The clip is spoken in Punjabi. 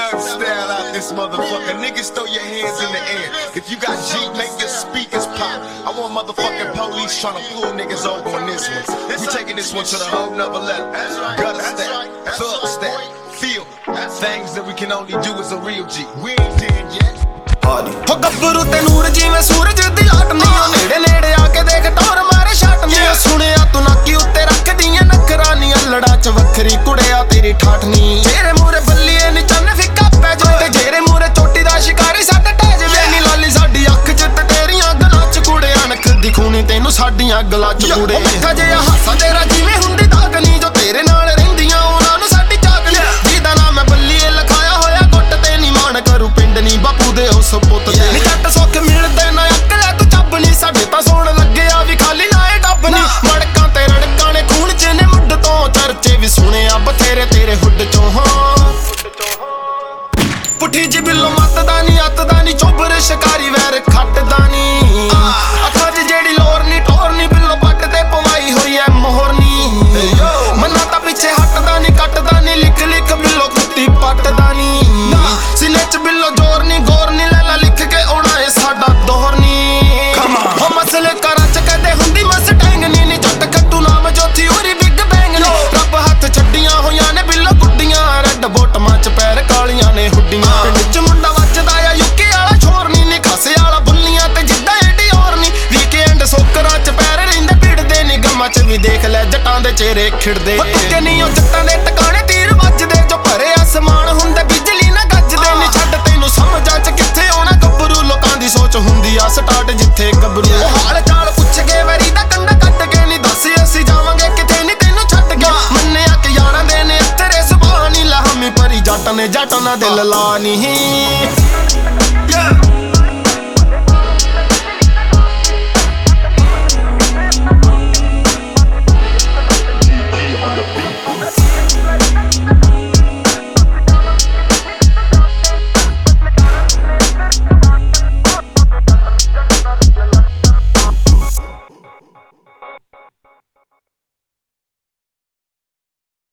Thug style out this motherfucker. Niggas throw your hands in the air. If you got G, make your speakers pop. I want motherfucking police trying to pull niggas over on this one. We taking this one to the whole nother level. Gutter step, thug step, feel things that we can only do as a real G. We ain't dead yet. ਹੋ ਗੱਭਰੂ ਤੇ ਨੂਰ ਜਿਵੇਂ ਸੂਰਜ ਦੀ ਲਾਟ ਨੀ ਓ ਨੇੜੇ ਨੇੜੇ ਆ ਕੇ ਦੇਖ ਟੌਰ ਮਾਰੇ ਛੱਟ ਨੀ ਸੁਣਿਆ ਤੂੰ ਨਾਕੀ ਉੱਤੇ ਰੱਖਦੀਆਂ ਨਖਰਾਨੀ ਅਲੜਾ ਚ ਵੱਖਰੀ ਕੁੜਿਆ ਤੇਰੀ ਠਾਠ ਨੀ ਤੇਰੇ ਮੂਰੇ ਬੱਲੀਏ ਨੀ ਚੰਨ ਫਿੱਕਾ ਪੈ ਜੇ ਤੇ ਜਿਹੜੇ ਮੂਰੇ ਚੋਟੀ ਦਾ ਸ਼ਿਕਾਰੀ ਸੱਟ ਟਹਿ ਜਵੇ ਨੀ ਲਾਲੀ ਸਾਡੀ ਅੱਖ ਚ ਤੇ ਤੇਰੀਆਂ ਗੱਲਾਂ ਚ ਕੁੜਿਆ ਨਖ ਦਿਖੂਣੀ ਤੈਨੂੰ ਸਾਡੀਆਂ ਗੱਲਾਂ ਚ ਕੁੜੇ ਮਿੱਠਾ ਜਿਹਾ ਹਾਸਾ ਤੇਰਾ ਜਿਵੇਂ ਹੁੰਦੀ ਦਾਗ ਨੀ ਜੋ ਤੇਰੇ ਨਾਲ ਰਹਿੰਦੀਆਂ ਉਹਨਾਂ ਨੂੰ ਸਾਡੀ ਚਾਕ ਨੀ ਜਿਹਦਾ ਨਾਮ ਮੈਂ ਬੱਲੀਏ ਲਿਖਾਇਆ ਹੋਇਆ ਗੁੱਟ ਤੇ ਨੀ ਮਾਣ ਕਰੂ ਪਿੰਡ ਨੀ ਬਾਪੂ ਦੇ ਉਸ ਪੁੱਤ ਦੇ ਨੀ ਜੱਟ ਸੁੱਖ ਮਿਲਦੇ ਨਾ ਅਕਲ ਤੂੰ ਚੱਬ ਨੀ ਸਾਡੇ ਤਾਂ ਸੋਣ ਲੱਗਿਆ ਵੀ ਖਾਲੀ ਲਾਏ ਡੱਬ ਨੀ ਮੜਕਾਂ ਤੇ ਰੜਕਾਂ ਨੇ ਖੂਨ ਚ ਨੇ ਮੁੱਢ ਤੋਂ ਚਰਚੇ ਵੀ ਸੁਣਿਆ ਬਥੇਰੇ ਤੇਰੇ ਹੁੱਡ ਚੋਂ ਹਾਂ ਪੁੱਠੀ ਜੀ ਬਿੱਲੋ ਮੱਤਦਾ ਨੀ ਅੱਤਦਾ ਨੀ ਚੋਬਰ ਸ਼ਿਕਾਰੀ ਵੈਰ ਖੱਟਦਾ ਨੀ ਅੱਖਾਂ 'ਚ ਜਿਹੜੀ ਲੋਰ ਨੀ ਟੋਰ ਨੀ ਬਿੱਲੋ ਪੱਟ ਤੇ ਪਵਾਈ ਹੋਈ ਐ ਮੋਹਰ ਨੀ ਮੰਨਾ ਤਾਂ ਪਿੱਛੇ ਹਟਦਾ ਨੀ ਕੱਟਦਾ ਨੀ ਲਿਖ ਲਿਖ ਬਿੱਲੋ ਕੁੱਤੀ ਪੱਟਦਾ ਨੀ ਸੀਨੇ 'ਚ ਬਿੱਲੋ ਜ਼ੋਰ ਨੀ ਗੌਰ ਨੀ ਲੈਲਾ ਲਿਖ ਕੇ ਆਉਣਾ ਏ ਸਾਡਾ ਦੋਹਰ ਨੀ ਹੋ ਮਸਲੇ ਘਰਾਂ 'ਚ ਕਦੇ ਹੁੰਦੀ ਮਸਟੈਂਗ ਨੀ ਜੱਟ ਖੱਟੂ ਨਾਮ ਜੋਥੀ ਹੋਰੀ ਬਿੱਗ ਬੈਂਗ ਨੀ ਰੱਬ ਹੱਥ ਛੱਡੀਆਂ ਹੋਈਆਂ ਨੇ ਬਿੱਲੋ ਗੁੱਡੀਆਂ ਰੈੱਡ ਬੋਟਮਾਂ 'ਚ ਪੈਰ ਕਾਲੀਆਂ ਨੇ ਹੁੱਡੀਆਂ ਪਿੰਡ 'ਚ ਮੁੰਡਾ ਵੱਜਦਾ ਆ ਯੂਕੇ ਵਾਲਾ ਛੋਰ ਨੀ ਖਾਸੇ ਵਾਲਾ ਬੁੱਲੀਆਂ ਤੇ ਜਿੱਦਾਂ ਏਡੀ ਹੋਰ ਨੀ ਵੀਕਐਂਡ ਸੋਕਰਾਂ 'ਚ ਪੈਰ ਰਹਿੰਦੇ ਭਿੜਦੇ ਨੀ ਗਮਾਂ 'ਚ ਵੀ ਦੇਖ ਲੈ ਜੱਟਾਂ ਦੇ ਚਿਹਰੇ ਖਿੜਦੇ ਤੁੱਕੇ ਨੀ ਉਹ ਜੱਟਾਂ ਦੇ ਟਿਕਾਣੇ ਤੀਰ ਵੱਜਦੇ ਜੋ ਭਰੇ ਅਸਮਾਨ ਹੁੰਦੇ ਬਿਜਲੀ ਨਾ ਗੱਜਦੇ ਨੀ ਛੱਡ ਤੈਨੂੰ ਸਮਝਾਂ 'ਚ ਕਿੱਥੇ ਆਉਣਾ ਗੱਭਰੂ ਲੋਕਾਂ ਦੀ ਸੋਚ ਹੁੰਦੀ ਆ ਸਟਾਰਟ ਜਿੱਥੇ ਗੱਭਰੂ ਹਾਲ ਚਾਲ ਪੁੱਛ ਕੇ ਵੈਰੀ ਦਾ ਕੰਡਾ ਕੱਟ ਕੇ ਨੀ ਦੱਸ ਅਸੀਂ ਜਾਵਾਂਗੇ ਕਿਥੇ ਨੀ ਤੈਨੂੰ ਛੱਡ ਕੇ ਮੰਨਿਆ ਕਿ ਯਾਰਾਂ ਦੇ ਨੇ ਤੇਰੇ ਸੁਭਾਅ ਨੀ ਲਾਹਮੀ ਭਰੀ ਜੱਟ ਨੇ ਜੱਟ ਨਾ ਦਿਲ ਲਾ ਨੀ